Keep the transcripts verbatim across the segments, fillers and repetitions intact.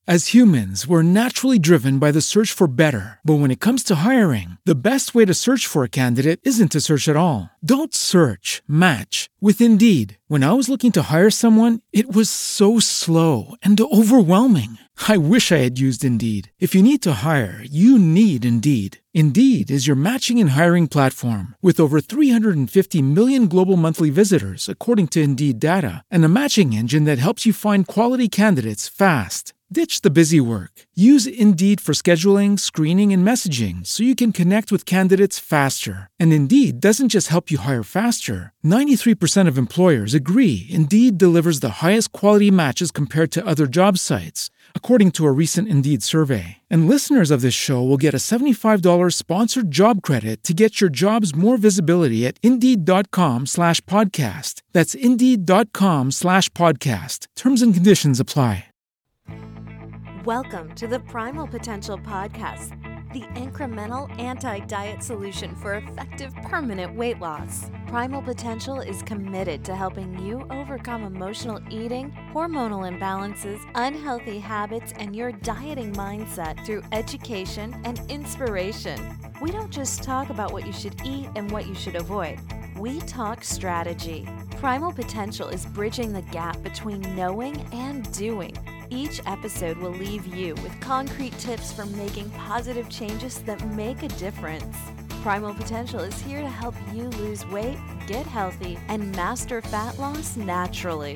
As humans, we're naturally driven by the search for better. But when it comes to hiring, the best way to search for a candidate isn't to search at all. Don't search, match with Indeed. When I was looking to hire someone, it was so slow and overwhelming. I wish I had used Indeed. If you need to hire, you need Indeed. Indeed is your matching and hiring platform with over three hundred fifty million global monthly visitors, according to Indeed data, and a matching engine that helps you find quality candidates fast. Ditch the busy work. Use Indeed for scheduling, screening, and messaging so you can connect with candidates faster. And Indeed doesn't just help you hire faster. ninety-three percent of employers agree Indeed delivers the highest quality matches compared to other job sites, according to a recent Indeed survey. And listeners of this show will get a seventy-five dollars sponsored job credit to get your jobs more visibility at Indeed.com slash podcast. That's Indeed.com slash podcast. Terms and conditions apply. Welcome to the Primal Potential Podcast, the incremental anti-diet solution for effective permanent weight loss. Primal Potential is committed to helping you overcome emotional eating, hormonal imbalances, unhealthy habits, and your dieting mindset through education and inspiration. We don't just talk about what you should eat and what you should avoid. We talk strategy. Primal Potential is bridging the gap between knowing and doing. Each episode will leave you with concrete tips for making positive changes that make a difference. Primal Potential is here to help you lose weight, get healthy, and master fat loss naturally.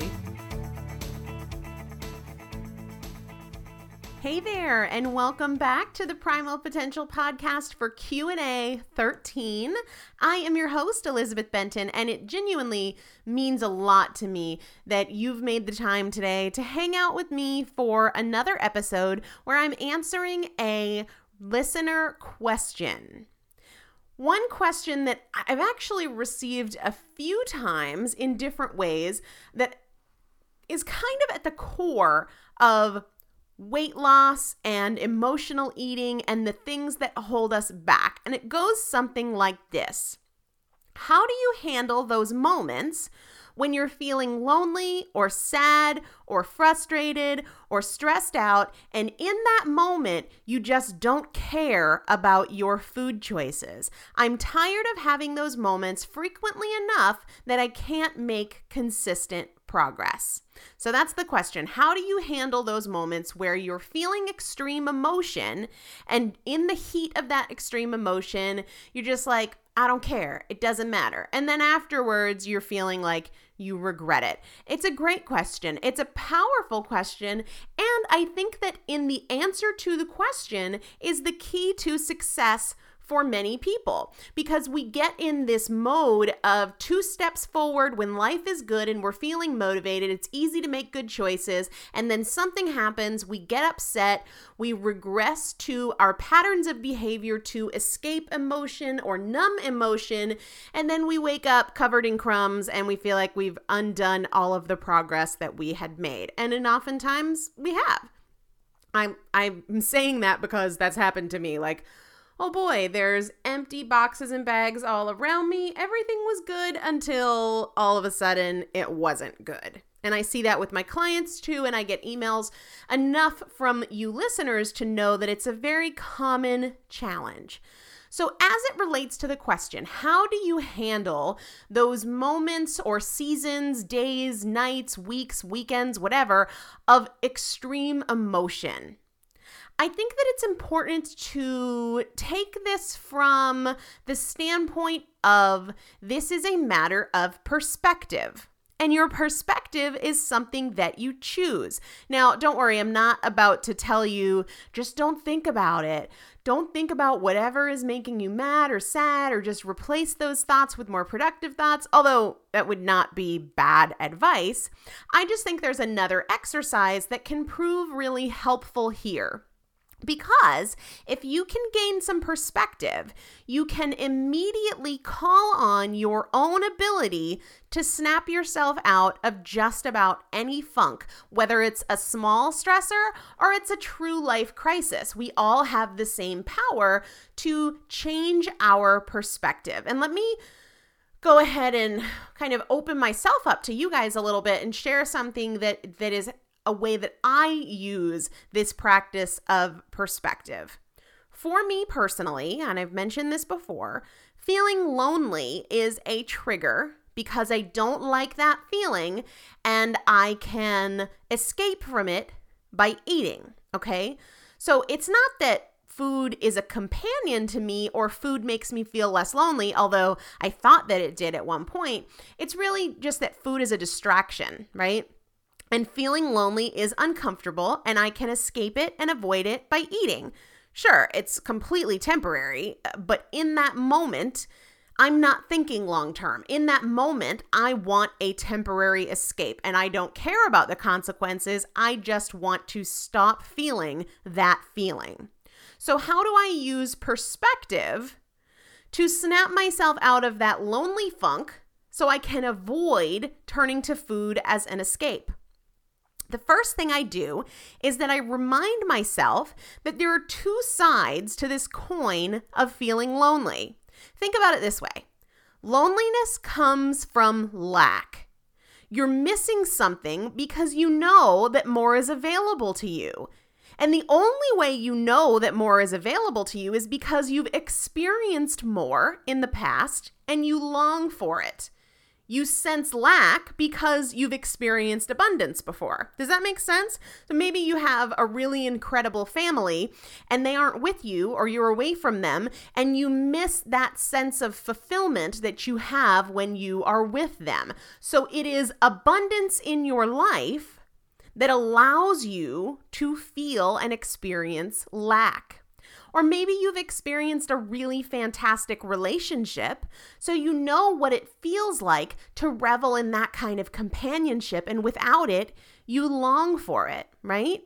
Hey there, and welcome back to the Primal Potential Podcast for Q and A thirteen. I am your host, Elizabeth Benton, and it genuinely means a lot to me that you've made the time today to hang out with me for another episode where I'm answering a listener question. One question that I've actually received a few times in different ways that is kind of at the core of weight loss and emotional eating and the things that hold us back. And it goes something like this. How do you handle those moments when you're feeling lonely or sad or frustrated or stressed out, and in that moment, you just don't care about your food choices? I'm tired of having those moments frequently enough that I can't make consistent progress. So that's the question. How do you handle those moments where you're feeling extreme emotion, and in the heat of that extreme emotion, you're just like, I don't care. It doesn't matter. And then afterwards, you're feeling like you regret it. It's a great question. It's a powerful question. And I think that in the answer to the question is the key to success for many people, because we get in this mode of two steps forward when life is good and we're feeling motivated. It's easy to make good choices. And then something happens. We get upset. We regress to our patterns of behavior to escape emotion or numb emotion. And then we wake up covered in crumbs and we feel like we've undone all of the progress that we had made. And, and oftentimes we have. I'm, I'm saying that because that's happened to me. Like, oh boy, there's empty boxes and bags all around me. Everything was good until all of a sudden it wasn't good. And I see that with my clients too, and I get emails enough from you listeners to know that it's a very common challenge. So as it relates to the question, how do you handle those moments or seasons, days, nights, weeks, weekends, whatever, of extreme emotion? I think that it's important to take this from the standpoint of this is a matter of perspective. And your perspective is something that you choose. Now, don't worry, I'm not about to tell you, just don't think about it. Don't think about whatever is making you mad or sad, or just replace those thoughts with more productive thoughts, although that would not be bad advice. I just think there's another exercise that can prove really helpful here. Because if you can gain some perspective, you can immediately call on your own ability to snap yourself out of just about any funk, whether it's a small stressor or it's a true life crisis. We all have the same power to change our perspective. And let me go ahead and kind of open myself up to you guys a little bit and share something that, that is a way that I use this practice of perspective. For me personally, and I've mentioned this before, feeling lonely is a trigger because I don't like that feeling and I can escape from it by eating, okay? So it's not that food is a companion to me or food makes me feel less lonely, although I thought that it did at one point. It's really just that food is a distraction, right? And feeling lonely is uncomfortable and I can escape it and avoid it by eating. Sure, it's completely temporary, but in that moment, I'm not thinking long term. In that moment, I want a temporary escape and I don't care about the consequences. I just want to stop feeling that feeling. So how do I use perspective to snap myself out of that lonely funk so I can avoid turning to food as an escape? The first thing I do is that I remind myself that there are two sides to this coin of feeling lonely. Think about it this way. Loneliness comes from lack. You're missing something because you know that more is available to you. And the only way you know that more is available to you is because you've experienced more in the past and you long for it. You sense lack because you've experienced abundance before. Does that make sense? So maybe you have a really incredible family and they aren't with you or you're away from them and you miss that sense of fulfillment that you have when you are with them. So it is abundance in your life that allows you to feel and experience lack. Or maybe you've experienced a really fantastic relationship, so you know what it feels like to revel in that kind of companionship, and without it, you long for it, right?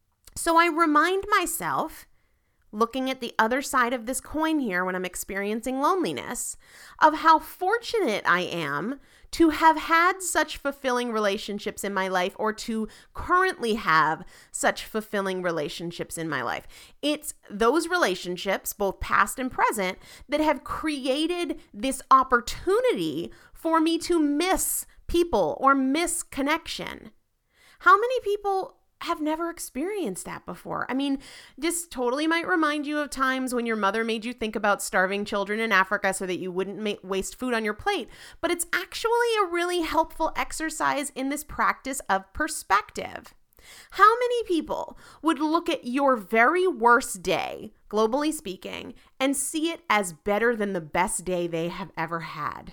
So I remind myself, looking at the other side of this coin here when I'm experiencing loneliness, of how fortunate I am to have had such fulfilling relationships in my life or to currently have such fulfilling relationships in my life. It's those relationships, both past and present, that have created this opportunity for me to miss people or miss connection. How many people have never experienced that before? I mean, this totally might remind you of times when your mother made you think about starving children in Africa so that you wouldn't make, waste food on your plate, but it's actually a really helpful exercise in this practice of perspective. How many people would look at your very worst day, globally speaking, and see it as better than the best day they have ever had?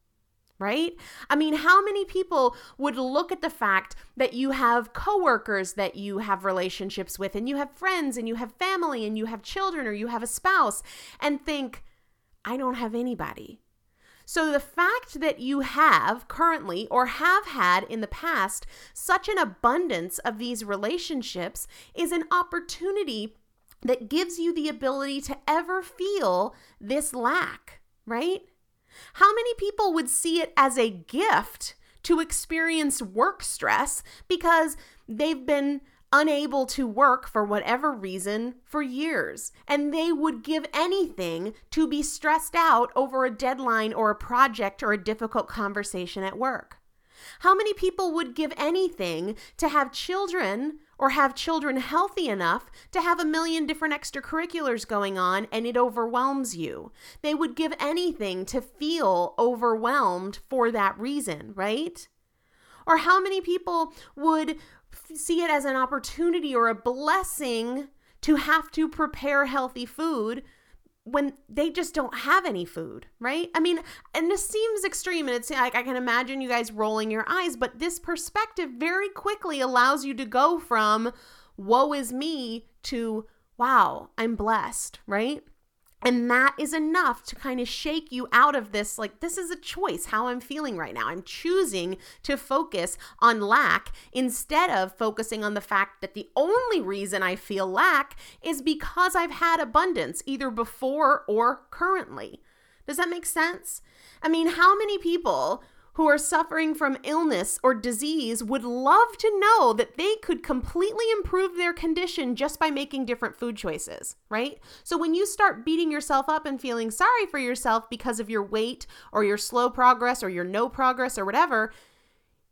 Right? I mean, how many people would look at the fact that you have coworkers that you have relationships with and you have friends and you have family and you have children or you have a spouse and think, I don't have anybody. So the fact that you have currently or have had in the past such an abundance of these relationships is an opportunity that gives you the ability to ever feel this lack, right? How many people would see it as a gift to experience work stress because they've been unable to work for whatever reason for years, and they would give anything to be stressed out over a deadline or a project or a difficult conversation at work? How many people would give anything to have children or have children healthy enough to have a million different extracurriculars going on and it overwhelms you? They would give anything to feel overwhelmed for that reason, right? Or how many people would f- see it as an opportunity or a blessing to have to prepare healthy food when they just don't have any food, right? I mean, and this seems extreme, and it's like I can imagine you guys rolling your eyes, but this perspective very quickly allows you to go from woe is me to wow, I'm blessed, right? And that is enough to kind of shake you out of this, like, this is a choice, how I'm feeling right now. I'm choosing to focus on lack instead of focusing on the fact that the only reason I feel lack is because I've had abundance, either before or currently. Does that make sense? I mean, how many people who are suffering from illness or disease would love to know that they could completely improve their condition just by making different food choices, right? So when you start beating yourself up and feeling sorry for yourself because of your weight or your slow progress or your no progress or whatever,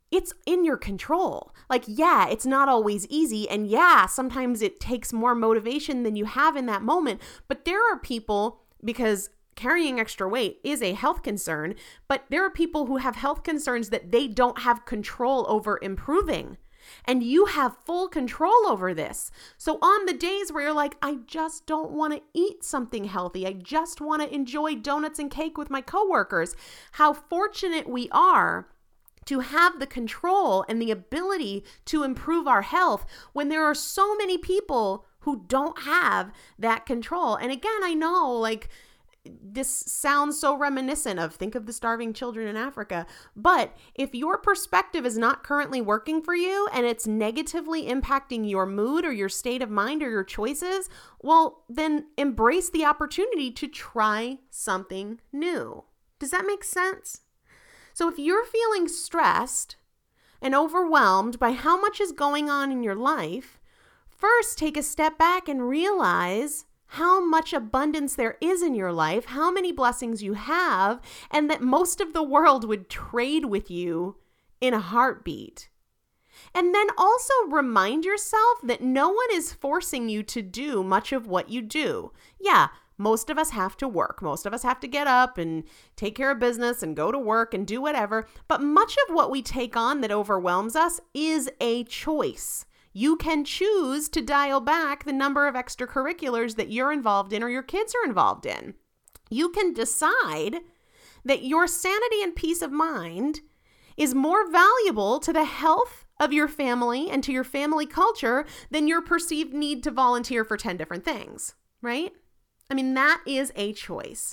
it's in your control. Like, yeah, it's not always easy. And yeah, sometimes it takes more motivation than you have in that moment. But there are people, because carrying extra weight is a health concern, but there are people who have health concerns that they don't have control over improving. And you have full control over this. So on the days where you're like, I just don't want to eat something healthy, I just want to enjoy donuts and cake with my coworkers, how fortunate we are to have the control and the ability to improve our health when there are so many people who don't have that control. And again, I know, like, this sounds so reminiscent of, think of the starving children in Africa. But if your perspective is not currently working for you and it's negatively impacting your mood or your state of mind or your choices, well, then embrace the opportunity to try something new. Does that make sense? So if you're feeling stressed and overwhelmed by how much is going on in your life, first take a step back and realize how much abundance there is in your life, how many blessings you have, and that most of the world would trade with you in a heartbeat. And then also remind yourself that no one is forcing you to do much of what you do. Yeah, most of us have to work. Most of us have to get up and take care of business and go to work and do whatever. But much of what we take on that overwhelms us is a choice. You can choose to dial back the number of extracurriculars that you're involved in or your kids are involved in. You can decide that your sanity and peace of mind is more valuable to the health of your family and to your family culture than your perceived need to volunteer for ten different things, right? I mean, that is a choice.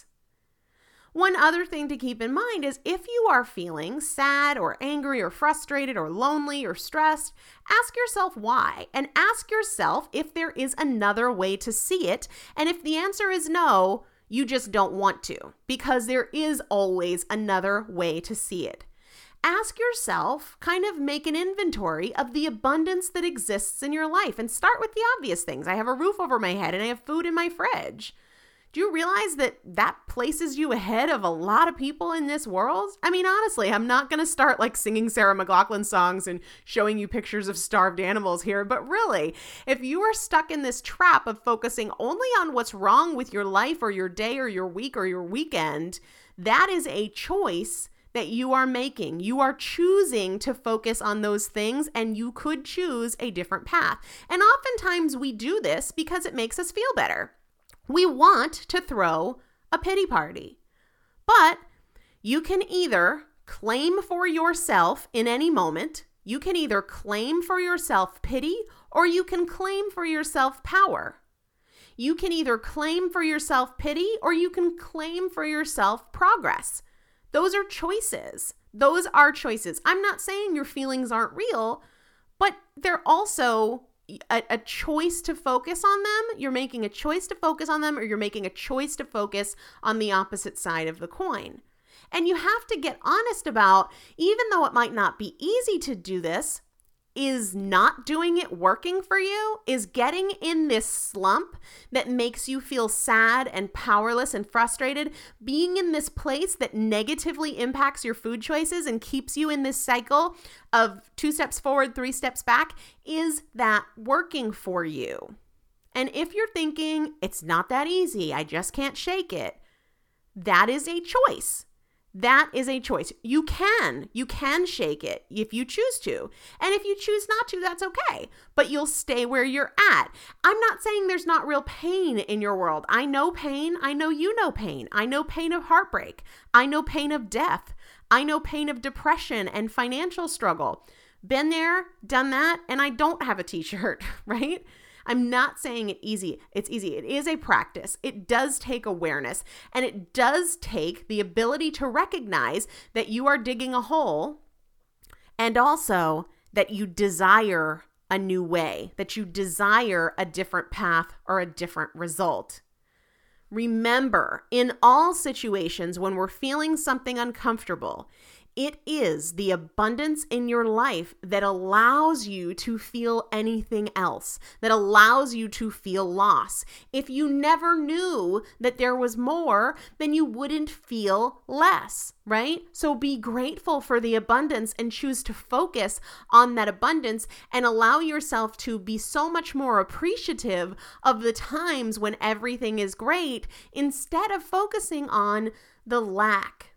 One other thing to keep in mind is if you are feeling sad or angry or frustrated or lonely or stressed, ask yourself why, and ask yourself if there is another way to see it. And if the answer is no, you just don't want to, because there is always another way to see it. Ask yourself, kind of make an inventory of the abundance that exists in your life, and start with the obvious things. I have a roof over my head and I have food in my fridge. Do you realize that that places you ahead of a lot of people in this world? I mean, honestly, I'm not going to start like singing Sarah McLachlan songs and showing you pictures of starved animals here. But really, if you are stuck in this trap of focusing only on what's wrong with your life or your day or your week or your weekend, that is a choice that you are making. You are choosing to focus on those things, and you could choose a different path. And oftentimes we do this because it makes us feel better. We want to throw a pity party, but you can either claim for yourself in any moment, you can either claim for yourself pity, or you can claim for yourself power. You can either claim for yourself pity, or you can claim for yourself progress. Those are choices. Those are choices. I'm not saying your feelings aren't real, but they're also A, a choice to focus on them. You're making a choice to focus on them, or you're making a choice to focus on the opposite side of the coin. And you have to get honest about, even though it might not be easy to do this, is not doing it working for you? Is getting in this slump that makes you feel sad and powerless and frustrated, being in this place that negatively impacts your food choices and keeps you in this cycle of two steps forward, three steps back, is that working for you? And if you're thinking, it's not that easy, I just can't shake it, that is a choice. That is a choice. You can, you can shake it if you choose to. And if you choose not to, that's okay. But you'll stay where you're at. I'm not saying there's not real pain in your world. I know pain. I know you know pain. I know pain of heartbreak. I know pain of death. I know pain of depression and financial struggle. Been there, done that, and I don't have a t-shirt, right? I'm not saying it easy. It's easy. It is a practice. It does take awareness, and it does take the ability to recognize that you are digging a hole, and also that you desire a new way, that you desire a different path or a different result. Remember, in all situations when we're feeling something uncomfortable, It is the abundance in your life that allows you to feel anything else, that allows you to feel loss. If you never knew that there was more, then you wouldn't feel less, right? So be grateful for the abundance and choose to focus on that abundance and allow yourself to be so much more appreciative of the times when everything is great instead of focusing on the lack.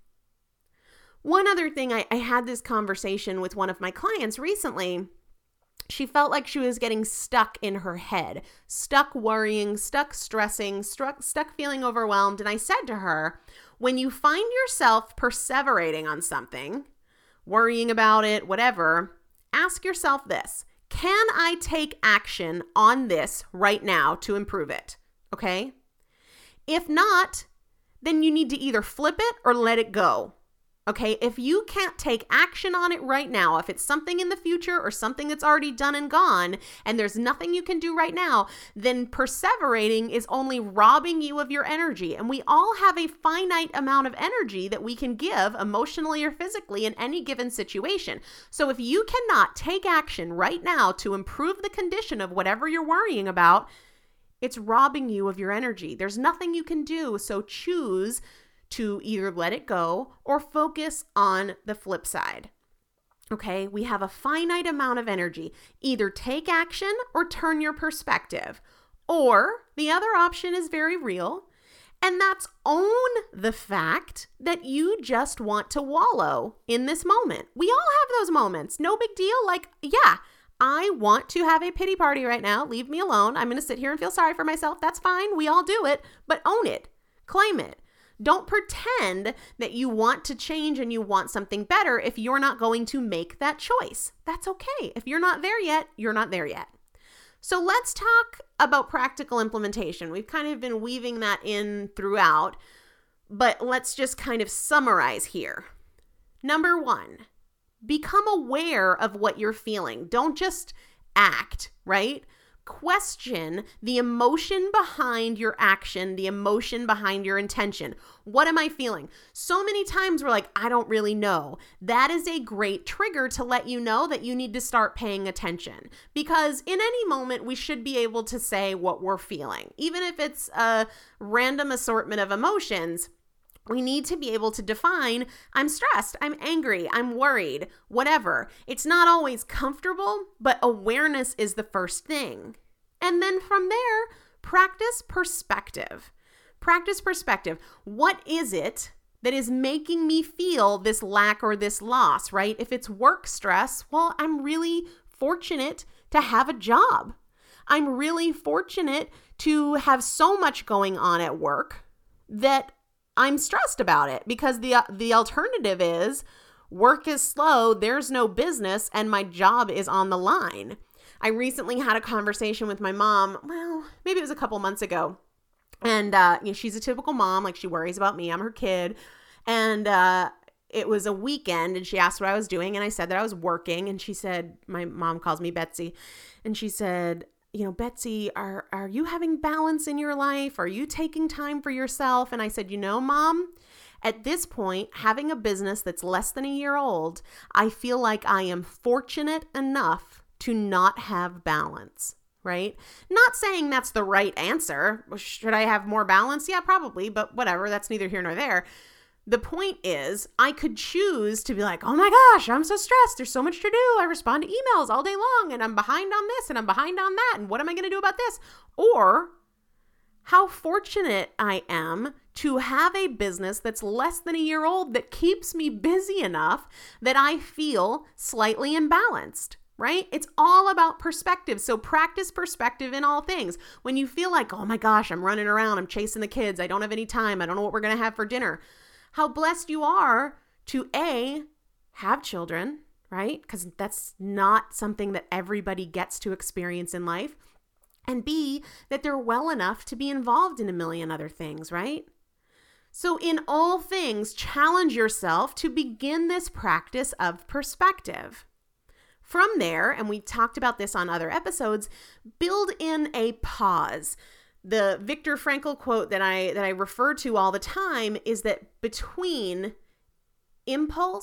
One other thing, I, I had this conversation with one of my clients recently. She felt like she was getting stuck in her head, stuck worrying, stuck stressing, struck, stuck feeling overwhelmed. And I said to her, when you find yourself perseverating on something, worrying about it, whatever, ask yourself this: can I take action on this right now to improve it? Okay? If not, then you need to either flip it or let it go. Okay, if you can't take action on it right now, if it's something in the future or something that's already done and gone, and there's nothing you can do right now, then perseverating is only robbing you of your energy. And we all have a finite amount of energy that we can give emotionally or physically in any given situation. So if you cannot take action right now to improve the condition of whatever you're worrying about, it's robbing you of your energy. There's nothing you can do, so choose to either let it go or focus on the flip side. Okay, we have a finite amount of energy. Either take action or turn your perspective. Or the other option is very real, and that's own the fact that you just want to wallow in this moment. We all have those moments. No big deal. Like, yeah, I want to have a pity party right now. Leave me alone. I'm going to sit here and feel sorry for myself. That's fine. We all do it, but own it. Claim it. Don't pretend that you want to change and you want something better if you're not going to make that choice. That's okay. If you're not there yet, you're not there yet. So let's talk about practical implementation. We've kind of been weaving that in throughout, but let's just kind of summarize here. Number one, become aware of what you're feeling. Don't just act, right? Question the emotion behind your action, the emotion behind your intention. What am I feeling? So many times we're like, I don't really know. That is a great trigger to let you know that you need to start paying attention, because in any moment we should be able to say what we're feeling. Even if it's a random assortment of emotions, we need to be able to define, I'm stressed, I'm angry, I'm worried, whatever. It's not always comfortable, but awareness is the first thing. And then from there, practice perspective. Practice perspective. What is it that is making me feel this lack or this loss, right? If it's work stress, well, I'm really fortunate to have a job. I'm really fortunate to have so much going on at work that I'm stressed about it, because the the alternative is work is slow, there's no business, and my job is on the line. I recently had a conversation with my mom, well, maybe it was a couple months ago, and uh, you know, she's a typical mom, like she worries about me, I'm her kid, and uh, it was a weekend, and she asked what I was doing, and I said that I was working, and she said, my mom calls me Betsy, and she said, you know, Betsy, are are you having balance in your life? Are you taking time for yourself? And I said, you know, Mom, at this point, having a business that's less than a year old, I feel like I am fortunate enough to not have balance, right? Not saying that's the right answer. Should I have more balance? Yeah, probably, but whatever. That's neither here nor there. The point is, I could choose to be like, oh my gosh, I'm so stressed. There's so much to do. I respond to emails all day long and I'm behind on this and I'm behind on that. And what am I going to do about this? Or how fortunate I am to have a business that's less than a year old that keeps me busy enough that I feel slightly imbalanced, right? It's all about perspective. So practice perspective in all things. When you feel like, oh my gosh, I'm running around, I'm chasing the kids, I don't have any time, I don't know what we're going to have for dinner. How blessed you are to A, have children, right? Because that's not something that everybody gets to experience in life. And B, that they're well enough to be involved in a million other things, right? So in all things, challenge yourself to begin this practice of perspective. From there, and we talked about this on other episodes, build in a pause. The Viktor Frankl quote that I that I refer to all the time is that between impulse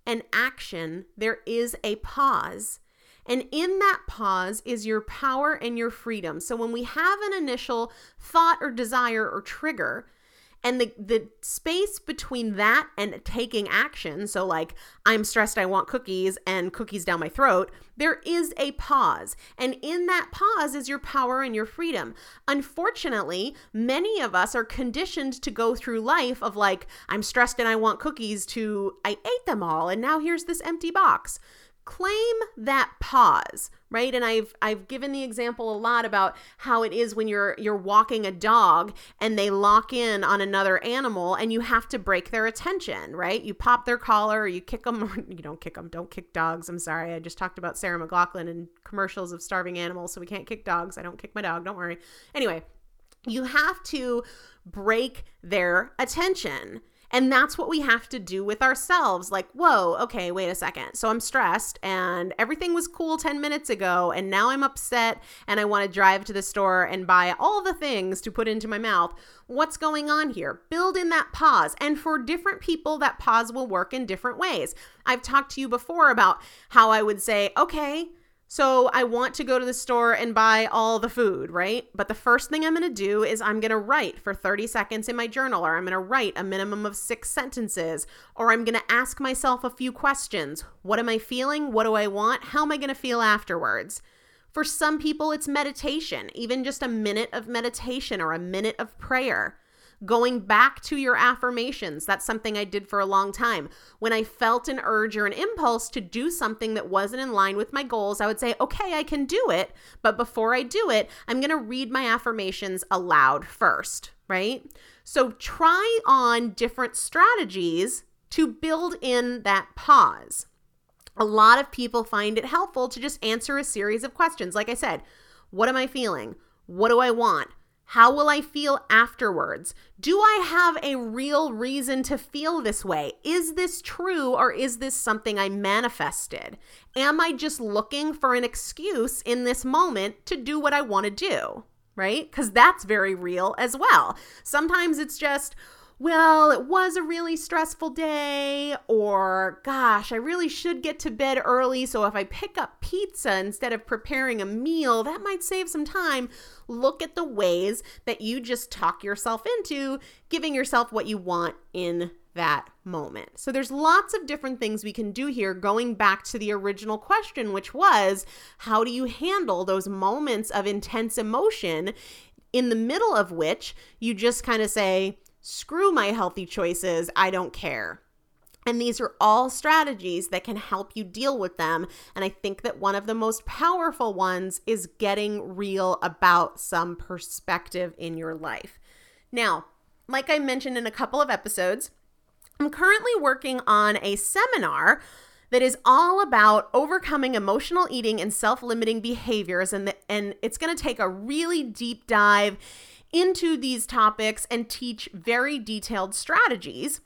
an action, there is a pause. And in that pause is your power and your freedom. So when we have an initial thought or desire or trigger, and the, the space between that and taking action, so like, I'm stressed, I want cookies, and cookies down my throat, there is a pause. And in that pause is your power and your freedom. Unfortunately, many of us are conditioned to go through life of like, I'm stressed and I want cookies, to I ate them all, and now here's this empty box. Claim that pause, right? And I've I've given the example a lot about how it is when you're you're walking a dog and they lock in on another animal and you have to break their attention, right? You pop their collar or you kick them, or you don't kick them, don't kick dogs. I'm sorry. I just talked about Sarah McLachlan and commercials of starving animals, so we can't kick dogs. I don't kick my dog, don't worry. Anyway, you have to break their attention. And that's what we have to do with ourselves. Like, whoa, okay, wait a second. So I'm stressed and everything was cool ten minutes ago, and now I'm upset and I want to drive to the store and buy all the things to put into my mouth. What's going on here? Build in that pause. And for different people, that pause will work in different ways. I've talked to you before about how I would say, okay, so I want to go to the store and buy all the food, right? But the first thing I'm going to do is I'm going to write for thirty seconds in my journal, or I'm going to write a minimum of six sentences, or I'm going to ask myself a few questions. What am I feeling? What do I want? How am I going to feel afterwards? For some people, it's meditation, even just a minute of meditation or a minute of prayer. Going back to your affirmations, that's something I did for a long time. When I felt an urge or an impulse to do something that wasn't in line with my goals, I would say, okay, I can do it. But before I do it, I'm going to read my affirmations aloud first, right? So try on different strategies to build in that pause. A lot of people find it helpful to just answer a series of questions. Like I said, what am I feeling? What do I want? How will I feel afterwards? Do I have a real reason to feel this way? Is this true, or is this something I manifested? Am I just looking for an excuse in this moment to do what I want to do, right? Because that's very real as well. Sometimes it's just, well, it was a really stressful day, or gosh, I really should get to bed early, so if I pick up pizza instead of preparing a meal, that might save some time. Look at the ways that you just talk yourself into giving yourself what you want in that moment. So there's lots of different things we can do here, going back to the original question, which was, how do you handle those moments of intense emotion, in the middle of which you just kind of say, screw my healthy choices, I don't care. And these are all strategies that can help you deal with them. And I think that one of the most powerful ones is getting real about some perspective in your life. Now, like I mentioned in a couple of episodes, I'm currently working on a seminar that is all about overcoming emotional eating and self-limiting behaviors. And, the, and it's going to take a really deep dive into these topics and teach very detailed strategies.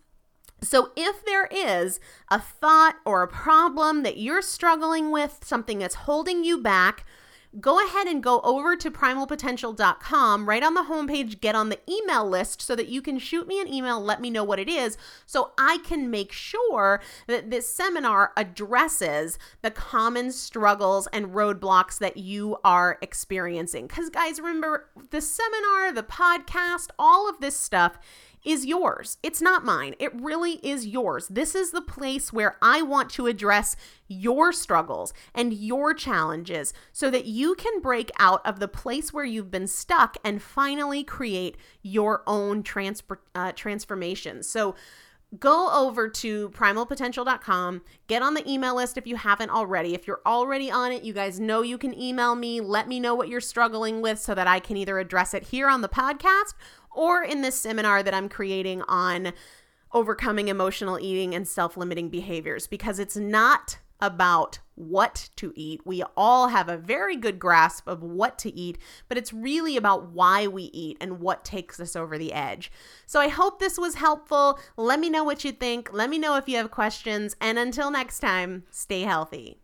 So if there is a thought or a problem that you're struggling with, something that's holding you back, go ahead and go over to primal potential dot com. Right on the homepage, get on the email list so that you can shoot me an email, let me know what it is, so I can make sure that this seminar addresses the common struggles and roadblocks that you are experiencing. Because guys, remember, the seminar, the podcast, all of this stuff is yours. It's not mine. It really is yours. This is the place where I want to address your struggles and your challenges so that you can break out of the place where you've been stuck and finally create your own transfer, uh, transformation. So go over to primal potential dot com, get on the email list if you haven't already. If you're already on it, you guys know you can email me, let me know what you're struggling with so that I can either address it here on the podcast or in this seminar that I'm creating on overcoming emotional eating and self-limiting behaviors, because it's not about what to eat. We all have a very good grasp of what to eat, but it's really about why we eat and what takes us over the edge. So I hope this was helpful. Let me know what you think. Let me know if you have questions. And until next time, stay healthy.